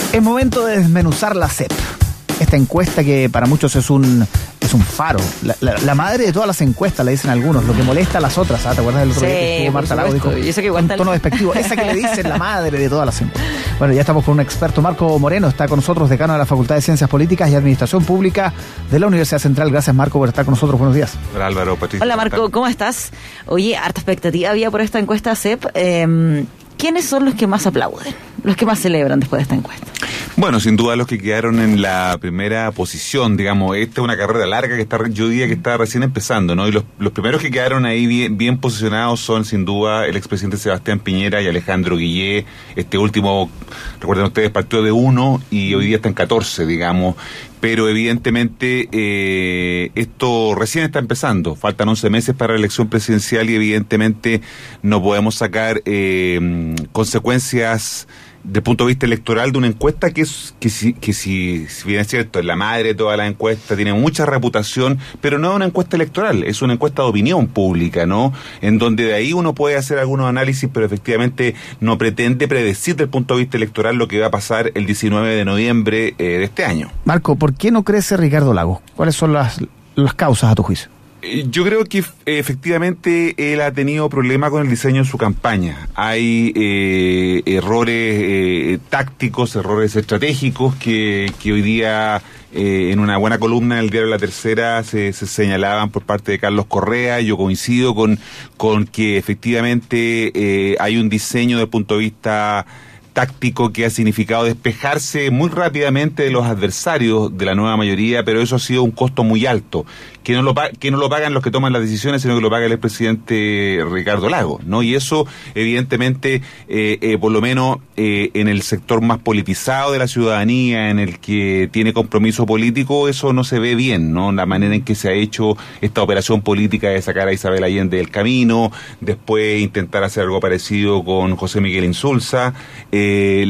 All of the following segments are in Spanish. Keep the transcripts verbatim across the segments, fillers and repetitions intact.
Es momento de desmenuzar la C E P. Esta encuesta que para muchos es un es un faro. La, la, la madre de todas las encuestas, le dicen algunos. Lo que molesta a las otras. ¿Ah? ¿Te acuerdas del otro sí, día que estuvo Marta Lago? Dijo, y eso que un tono despectivo. Esa que le dicen la madre de todas las encuestas. Bueno, ya estamos con un experto. Marco Moreno está con nosotros, decano de la Facultad de Ciencias Políticas y Administración Pública de la Universidad Central. Gracias, Marco, por estar con nosotros. Buenos días. Hola, Álvaro, Patricia. Hola, Marco, ¿cómo estás? Oye, harta expectativa había por esta encuesta C E P. Eh, ¿Quiénes son los que más aplauden? Los que más celebran después de esta encuesta. Bueno, sin duda los que quedaron en la primera posición, digamos, esta es una carrera larga que está, yo diría que está recién empezando, ¿no? Y los, los primeros que quedaron ahí bien, bien posicionados son sin duda el expresidente Sebastián Piñera y Alejandro Guillé. Este último, recuerden ustedes, partió de uno y hoy día está en catorce, digamos. Pero evidentemente eh, esto recién está empezando, faltan once meses para la elección presidencial y evidentemente no podemos sacar eh, consecuencias desde el punto de vista electoral de una encuesta que es que si, que si, si bien es cierto, es la madre de toda la encuesta, tiene mucha reputación, pero no es una encuesta electoral, es una encuesta de opinión pública, ¿no? En donde de ahí uno puede hacer algunos análisis, pero efectivamente no pretende predecir desde el punto de vista electoral lo que va a pasar el diecinueve de noviembre eh, de este año. Marco, ¿por qué no crece Ricardo Lagos? ¿Cuáles son las, las causas a tu juicio? Yo creo que efectivamente él ha tenido problemas con el diseño de su campaña. Hay eh, errores eh, tácticos, errores estratégicos que, que hoy día eh, en una buena columna del diario La Tercera se, se señalaban por parte de Carlos Correa. Yo coincido con, con que efectivamente eh, hay un diseño desde el punto de vista táctico que ha significado despejarse muy rápidamente de los adversarios de la nueva mayoría, pero eso ha sido un costo muy alto, que no lo, que no lo pagan los que toman las decisiones, sino que lo paga el expresidente Ricardo Lagos, ¿no? Y eso, evidentemente, eh, eh, por lo menos eh, en el sector más politizado de la ciudadanía, en el que tiene compromiso político, eso no se ve bien, ¿no? La manera en que se ha hecho esta operación política de sacar a Isabel Allende del camino, después intentar hacer algo parecido con José Miguel Insulza, eh,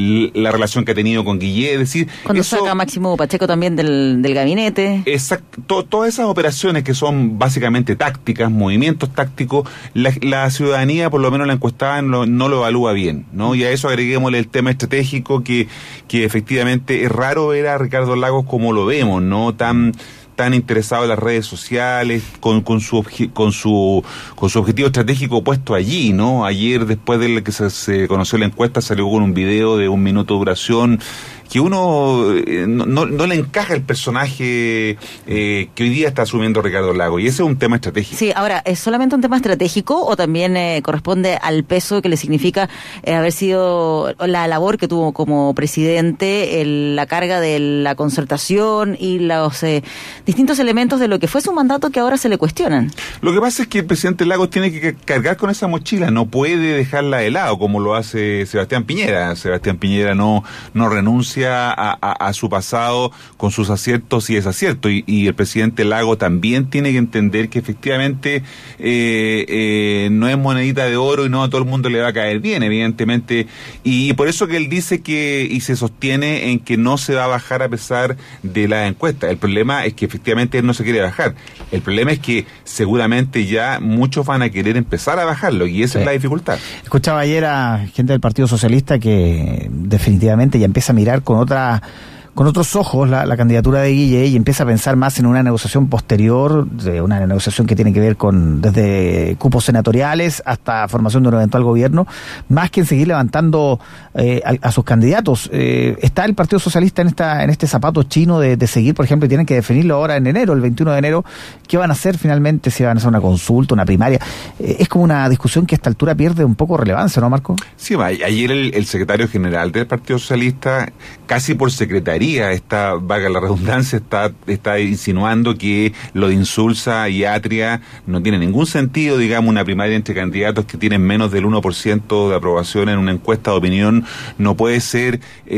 la relación que ha tenido con Guillé, es decir... Cuando eso, saca a Máximo Pacheco también del, del gabinete. Exacto, to, todas esas operaciones que son básicamente tácticas, movimientos tácticos, la, la ciudadanía, por lo menos la encuestada, no, no lo evalúa bien, ¿no? Y a eso agreguémosle el tema estratégico que, que efectivamente es raro ver a Ricardo Lagos como lo vemos, ¿no? Tan... tan interesado en las redes sociales, con, con su obje, con su con su objetivo estratégico puesto allí, ¿no? Ayer, después de que se, se conoció la encuesta, salió con un video de un minuto de duración que uno eh, no, no, no le encaja el personaje eh, que hoy día está asumiendo Ricardo Lagos, y ese es un tema estratégico. Sí, ahora, ¿es solamente un tema estratégico o también eh, corresponde al peso que le significa eh, haber sido la labor que tuvo como presidente, el, la carga de la concertación y los eh, distintos elementos de lo que fue su mandato que ahora se le cuestionan? Lo que pasa es que el presidente Lagos tiene que cargar con esa mochila, no puede dejarla de lado como lo hace Sebastián Piñera. Sebastián Piñera no, no renuncia A, a, a su pasado con sus aciertos y desaciertos, y, y el presidente Lagos también tiene que entender que efectivamente eh, eh, no es monedita de oro y no a todo el mundo le va a caer bien, evidentemente, y por eso que él dice que y se sostiene en que no se va a bajar a pesar de la encuesta. El problema es que efectivamente él no se quiere bajar, el problema es que seguramente ya muchos van a querer empezar a bajarlo, y esa sí es la dificultad. Escuchaba ayer a gente del Partido Socialista que definitivamente ya empieza a mirar con otra con otros ojos la, la candidatura de Guillé y empieza a pensar más en una negociación posterior, de una negociación que tiene que ver con desde cupos senatoriales hasta formación de un eventual gobierno, más que en seguir levantando eh, a, a sus candidatos. Eh, está el Partido Socialista en esta en este zapato chino de, de seguir, por ejemplo, y tienen que definirlo ahora en enero, el veintiuno de enero, qué van a hacer finalmente, si van a hacer una consulta, una primaria. Eh, es como una discusión que a esta altura pierde un poco relevancia, ¿no, Marco? Sí, ayer el, el secretario general del Partido Socialista, casi por secretaría, está, valga la redundancia, está, está insinuando que lo de Insulza y Atria no tiene ningún sentido, digamos, una primaria entre candidatos que tienen menos del uno por ciento de aprobación en una encuesta de opinión. No puede ser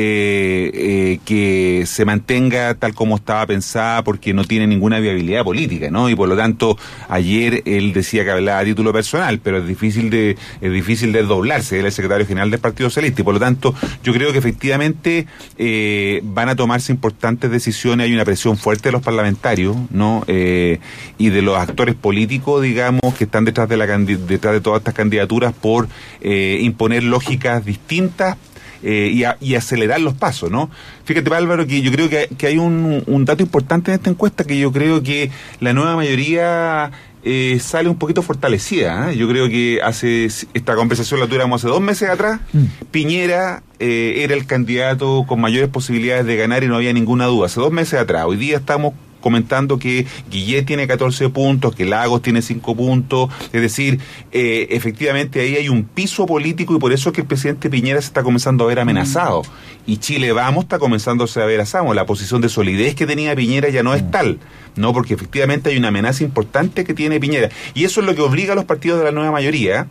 eh, eh, que se mantenga tal como estaba pensada, porque no tiene ninguna viabilidad política, ¿no? Y por lo tanto, ayer él decía que hablaba a título personal, pero es difícil de es difícil de doblarse. Él es el secretario general del Partido Socialista, y por lo tanto, yo creo que efectivamente eh, van a tomarse importantes decisiones, hay una presión fuerte de los parlamentarios, ¿no? Eh, y de los actores políticos, digamos, que están detrás de la detrás de todas estas candidaturas por eh, imponer lógicas distintas eh, y, a, y acelerar los pasos, ¿no? Fíjate, Álvaro, que yo creo que, que hay un, un dato importante en esta encuesta, que yo creo que la nueva mayoría eh, sale un poquito fortalecida, ¿eh? Yo creo que hace esta conversación la tuvimos hace dos meses atrás. Mm. Piñera eh, era el candidato con mayores posibilidades de ganar y no había ninguna duda, hace dos meses atrás. Hoy día estamos comentando que Guillet tiene catorce puntos, que Lagos tiene cinco puntos, es decir, eh, efectivamente ahí hay un piso político, y por eso es que el presidente Piñera se está comenzando a ver amenazado, y Chile Vamos está comenzándose a ver amenazado. La posición de solidez que tenía Piñera ya no es tal, no, porque efectivamente hay una amenaza importante que tiene Piñera, y eso es lo que obliga a los partidos de la nueva mayoría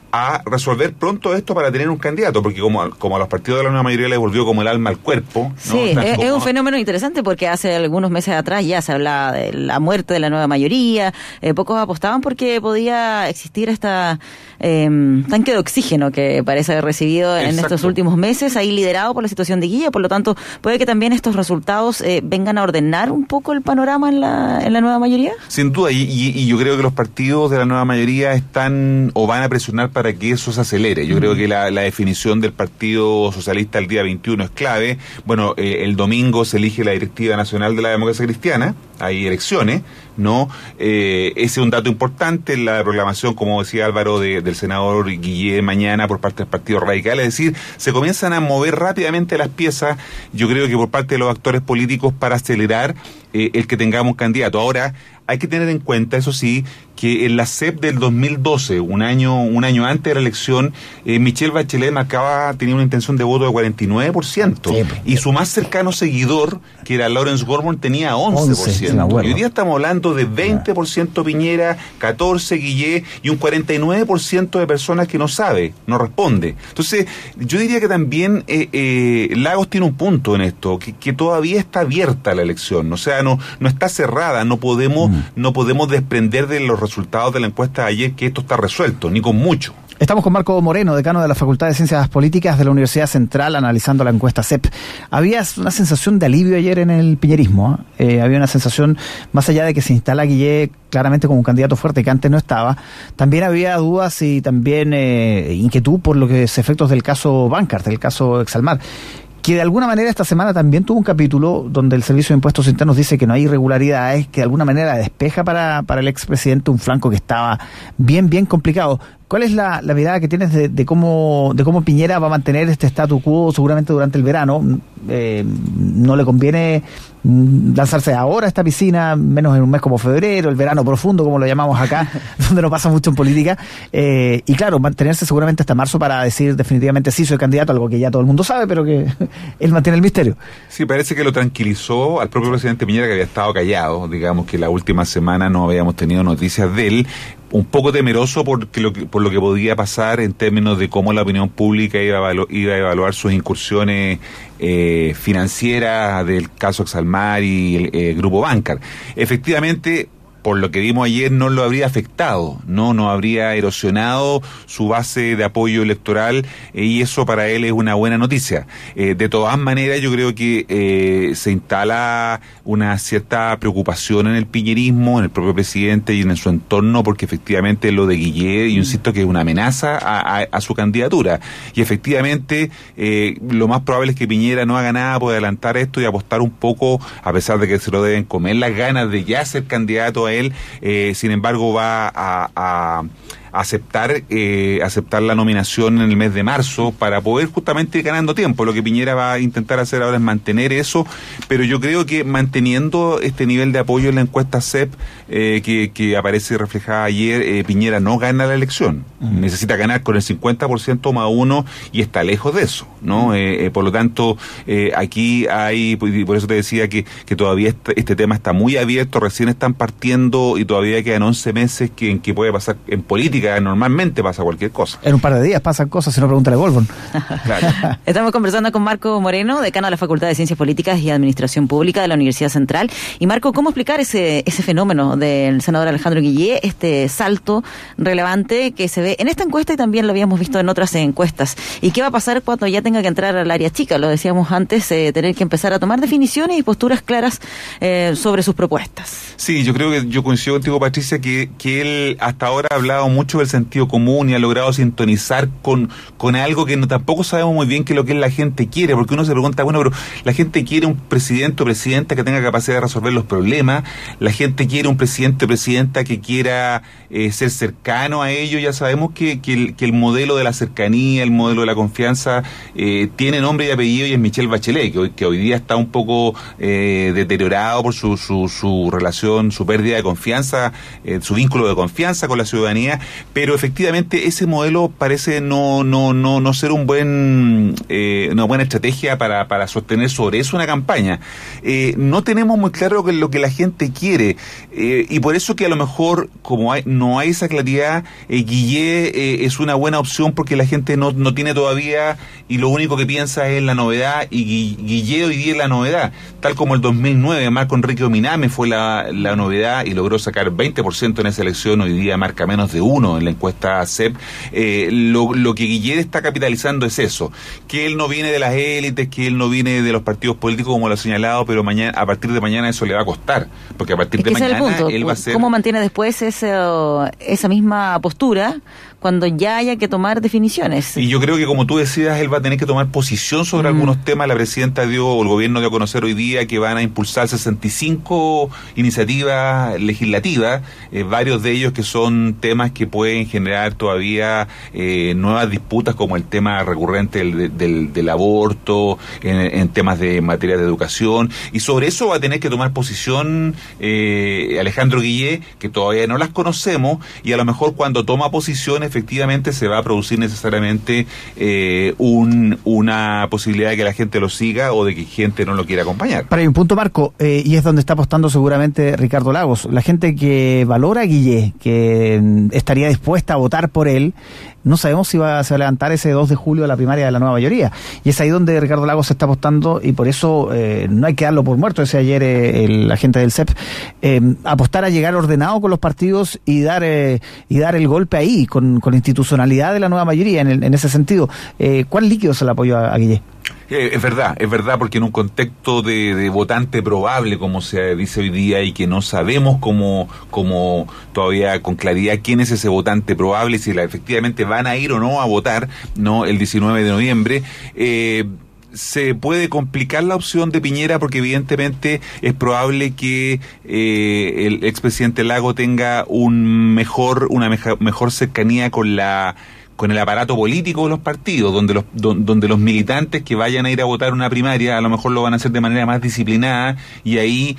a resolver pronto esto para tener un candidato, porque como, como a los partidos de la nueva mayoría les volvió como el alma al cuerpo, ¿no? Sí, es, es un fenómeno interesante, porque hace algunos meses atrás ya se hablaba de la muerte de la nueva mayoría, eh, pocos apostaban porque podía existir esta eh, tanque de oxígeno que parece haber recibido en Exacto. estos últimos meses, ahí liderado por la situación de Guilla. Por lo tanto, puede que también estos resultados eh, vengan a ordenar un poco el panorama en la, en la nueva mayoría. Sin duda, y, y, y yo creo que los partidos de la nueva mayoría están o van a presionar para para que eso se acelere. Yo mm. creo que la, la definición del Partido Socialista el día veintiuno es clave. Bueno, eh, el domingo se elige la Directiva Nacional de la Democracia Cristiana, hay elecciones, ¿no? Eh, ese es un dato importante, la proclamación, como decía Álvaro, de, del senador Guillet mañana por parte del Partido Radical, es decir, se comienzan a mover rápidamente las piezas, yo creo que por parte de los actores políticos, para acelerar eh, el que tengamos un candidato. Ahora, hay que tener en cuenta, eso sí, que en la C E P del dos mil doce, un año un año antes de la elección, eh, Michelle Bachelet marcaba, tenía una intención de voto de cuarenta y nueve por ciento, sí, y su más cercano seguidor, que era Lawrence Gorbon, tenía once por ciento. once, y hoy día estamos hablando de veinte por ciento Piñera, catorce por ciento Guillet, y un cuarenta y nueve por ciento de personas que no sabe, no responde. Entonces, yo diría que también eh, eh, Lagos tiene un punto en esto, que, que todavía está abierta la elección, o sea, no, no está cerrada, no podemos, mm. no podemos desprender de los resultados de la encuesta de ayer que esto está resuelto, ni con mucho. Estamos con Marco Moreno, decano de la Facultad de Ciencias Políticas de la Universidad Central, analizando la encuesta C E P. Había una sensación de alivio ayer en el piñerismo, ¿eh? Eh, había una sensación, más allá de que se instala Guillet claramente como un candidato fuerte que antes no estaba, también había dudas y también eh, inquietud por lo que es efectos del caso Bancard, del caso Exalmar, que de alguna manera esta semana también tuvo un capítulo donde el Servicio de Impuestos Internos dice que no hay irregularidades, que de alguna manera despeja para, para el expresidente un flanco que estaba bien, bien complicado. ¿Cuál es la, la mirada que tienes de, de cómo de cómo Piñera va a mantener este statu quo seguramente durante el verano? Eh, no le conviene lanzarse ahora a esta piscina, menos en un mes como febrero, el verano profundo, como lo llamamos acá, donde no pasa mucho en política. Eh, y claro, mantenerse seguramente hasta marzo para decir definitivamente sí soy candidato, algo que ya todo el mundo sabe, pero que él mantiene el misterio. Sí, parece que lo tranquilizó al propio presidente Piñera, que había estado callado. Digamos que la última semana no habíamos tenido noticias de él, un poco temeroso por lo que, por lo que podía pasar en términos de cómo la opinión pública iba a, evalu- iba a evaluar sus incursiones eh, financieras del caso Exalmar y el eh, Grupo Bancard. Efectivamente, por lo que vimos ayer, no lo habría afectado, no no habría erosionado su base de apoyo electoral, eh, y eso para él es una buena noticia. Eh, de todas maneras, yo creo que eh, se instala una cierta preocupación en el piñerismo, en el propio presidente y en su entorno, porque efectivamente lo de Guillet, yo insisto que es una amenaza a, a, a su candidatura, y efectivamente eh, lo más probable es que Piñera no haga nada por adelantar esto y apostar un poco, a pesar de que se lo deben comer las ganas de ya ser candidato a él, eh, sin embargo va a, a aceptar eh, aceptar la nominación en el mes de marzo para poder justamente ir ganando tiempo. Lo que Piñera va a intentar hacer ahora es mantener eso, pero yo creo que manteniendo este nivel de apoyo en la encuesta C E P eh, que, que aparece reflejada ayer, eh, Piñera no gana la elección. Uh-huh. Necesita ganar con el cincuenta por ciento más uno y está lejos de eso, ¿no? Uh-huh. Eh, eh, por lo tanto, eh, aquí hay, por eso te decía que, que todavía este, este tema está muy abierto, recién están partiendo y todavía quedan once meses que, en que puede pasar en política. Normalmente pasa cualquier cosa. En un par de días pasan cosas, si no pregúntale a Gorbon. Claro. Estamos conversando con Marco Moreno, decano de la Facultad de Ciencias Políticas y Administración Pública de la Universidad Central. Y Marco, ¿cómo explicar ese ese fenómeno del senador Alejandro Guillet, este salto relevante que se ve en esta encuesta y también lo habíamos visto en otras encuestas? ¿Y qué va a pasar cuando ya tenga que entrar al área chica? Lo decíamos antes, eh, tener que empezar a tomar definiciones y posturas claras eh, sobre sus propuestas. Sí, yo creo que yo coincido contigo, Patricia, que, que él hasta ahora ha hablado mucho mucho del sentido común y ha logrado sintonizar con, con algo que no, tampoco sabemos muy bien qué es lo que la gente quiere, porque uno se pregunta, bueno, pero la gente quiere un presidente o presidenta que tenga capacidad de resolver los problemas, la gente quiere un presidente o presidenta que quiera eh, ser cercano a ellos. Ya sabemos que, que, el, que el modelo de la cercanía, el modelo de la confianza eh, tiene nombre y apellido, y es Michelle Bachelet, que hoy, que hoy día está un poco eh, deteriorado por su, su, su relación, su pérdida de confianza, eh, su vínculo de confianza con la ciudadanía, pero efectivamente ese modelo parece no no no no ser un buen eh, una buena estrategia para, para sostener sobre eso una campaña. Eh, no tenemos muy claro que lo que la gente quiere, eh, y por eso que a lo mejor, como hay, no hay esa claridad, eh, Guillé eh, es una buena opción, porque la gente no, no tiene todavía, y lo único que piensa es la novedad, y Guillé hoy día es la novedad, tal como el dos mil nueve Marco Enrique Ominami fue la, la novedad y logró sacar veinte por ciento en esa elección. Hoy día marca menos de uno en la encuesta C E P. Eh, lo, lo que Guillé está capitalizando es eso, que él no viene de las élites, que él no viene de los partidos políticos como lo ha señalado, pero mañana, a partir de mañana eso le va a costar, porque a partir de mañana él va a ser... ¿Cómo mantiene después ese, esa misma postura cuando ya haya que tomar definiciones? Y yo creo que, como tú decías, él va a tener que tomar posición sobre mm. algunos temas. La presidenta dio, o el gobierno dio a conocer hoy día que van a impulsar sesenta y cinco iniciativas legislativas, eh, varios de ellos que son temas que pueden generar todavía eh, nuevas disputas, como el tema recurrente del, del, del aborto, en, en temas de materia de educación, y sobre eso va a tener que tomar posición eh, Alejandro Guillé, que todavía no las conocemos, y a lo mejor cuando toma posición efectivamente se va a producir necesariamente eh, un, una posibilidad de que la gente lo siga o de que gente no lo quiera acompañar. Para hay un punto, Marco, eh, y es donde está apostando seguramente Ricardo Lagos. La gente que valora a Guillé, que estaría dispuesta a votar por él, no sabemos si va, se va a levantar ese dos de julio la primaria de la nueva mayoría. Y es ahí donde Ricardo Lagos se está apostando, y por eso eh, no hay que darlo por muerto. Decía ayer eh, el agente del C E P, eh, apostar a llegar ordenado con los partidos y dar eh, y dar el golpe ahí, con, con la institucionalidad de la nueva mayoría, en, el, en ese sentido. Eh, ¿Cuán líquido se le apoyó a, a Guillé? Eh, es verdad, es verdad, porque en un contexto de, de votante probable, como se dice hoy día, y que no sabemos cómo, cómo todavía con claridad quién es ese votante probable, si la, efectivamente van a ir o no a votar, no, el diecinueve de noviembre, eh, se puede complicar la opción de Piñera, porque evidentemente es probable que eh, el expresidente Lago tenga un mejor, una meja, mejor cercanía con la con el aparato político de los partidos, donde los don, donde los militantes que vayan a ir a votar una primaria a lo mejor lo van a hacer de manera más disciplinada, y ahí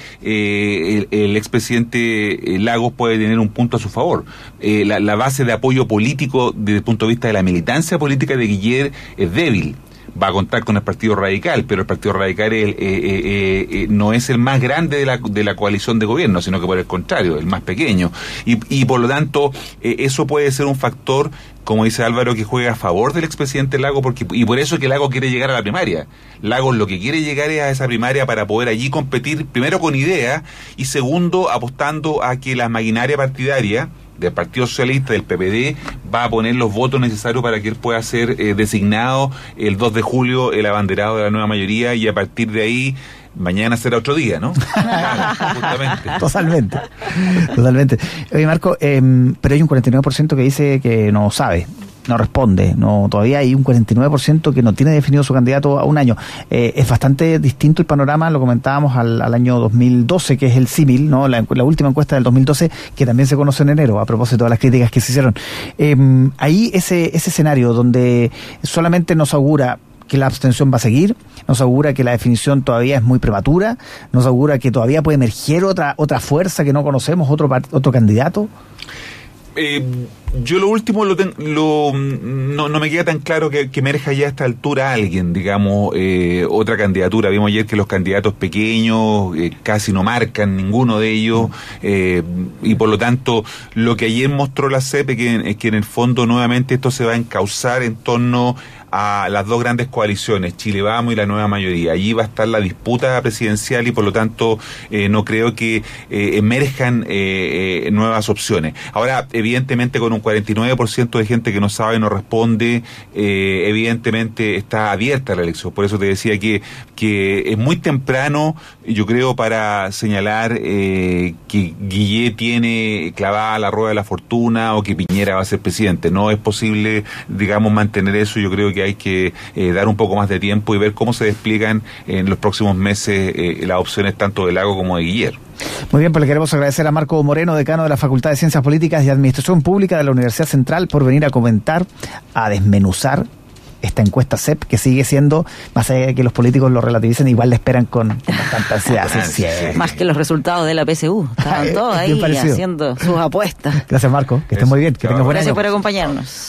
eh, el, el expresidente Lagos puede tener un punto a su favor. Eh, la, la base de apoyo político desde el punto de vista de la militancia política de Guillé es débil. Va a contar con el Partido Radical, pero el Partido Radical es, eh, eh, eh, no es el más grande de la, de la coalición de gobierno, sino que por el contrario, el más pequeño. Y, y por lo tanto, eh, eso puede ser un factor, como dice Álvaro, que juega a favor del expresidente Lagos, porque, y por eso es que Lagos quiere llegar a la primaria. Lagos lo que quiere llegar es a esa primaria para poder allí competir, primero con ideas, y segundo, apostando a que la maquinaria partidaria del Partido Socialista, del P P D, va a poner los votos necesarios para que él pueda ser eh, designado el dos de julio el abanderado de la nueva mayoría, y a partir de ahí mañana será otro día, ¿no? Claro, justamente. Totalmente, totalmente. Oye, Marco, eh, pero hay un cuarenta y nueve por ciento que dice que no sabe, no responde, no, todavía hay un cuarenta y nueve por ciento que no tiene definido su candidato a un año. Eh, es bastante distinto el panorama, lo comentábamos al, al año dos mil doce, que es el símil, ¿no? La, la última encuesta del dos mil doce, que también se conoce en enero, a propósito de las críticas que se hicieron. Eh, ahí ese, ese escenario donde solamente nos augura que la abstención va a seguir, nos augura que la definición todavía es muy prematura, nos augura que todavía puede emerger otra otra fuerza que no conocemos, otro otro candidato. Eh, yo lo último lo, ten, lo no, no me queda tan claro que, que emerja ya a esta altura alguien, digamos, eh, otra candidatura. Vimos ayer que los candidatos pequeños eh, casi no marcan ninguno de ellos, eh, y por lo tanto lo que ayer mostró la C E P es que, es que en el fondo nuevamente esto se va a encauzar en torno a las dos grandes coaliciones, Chile Vamos y la Nueva Mayoría. Allí va a estar la disputa presidencial y por lo tanto eh, no creo que eh, emerjan eh, eh, nuevas opciones. Ahora, evidentemente con un cuarenta y nueve por ciento de gente que no sabe, no responde, eh, evidentemente está abierta la elección. Por eso te decía que, que es muy temprano, yo creo, para señalar eh, que Guillé tiene clavada la rueda de la fortuna o que Piñera va a ser presidente. No es posible, digamos, mantener eso. Yo creo que hay que eh, dar un poco más de tiempo y ver cómo se despliegan en los próximos meses eh, las opciones tanto de Lago como de Guillermo. Muy bien, pues le queremos agradecer a Marco Moreno, decano de la Facultad de Ciencias Políticas y Administración Pública de la Universidad Central, por venir a comentar, a desmenuzar esta encuesta C E P, que sigue siendo, más allá de que los políticos lo relativicen, igual le esperan con, con bastante ansiedad. Sí, sí. Más que los resultados de la P S U. Estaban todos ahí haciendo sus apuestas. Gracias, Marco. Que estés muy bien. Que tengas buen año. Gracias por acompañarnos.